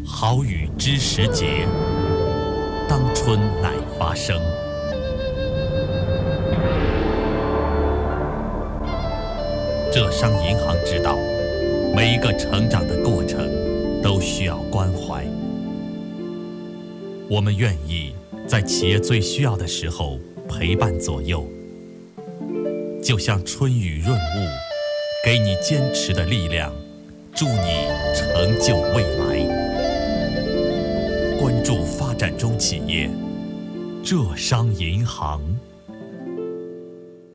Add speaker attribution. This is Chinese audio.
Speaker 1: 好雨知时节，当春乃发生。浙商银行知道，每一个成长的过程都需要关怀。我们愿意在企业最需要的时候陪伴左右，就像春雨润物，给你坚持的力量，助你成就未来。关注发展中企业，浙商银行。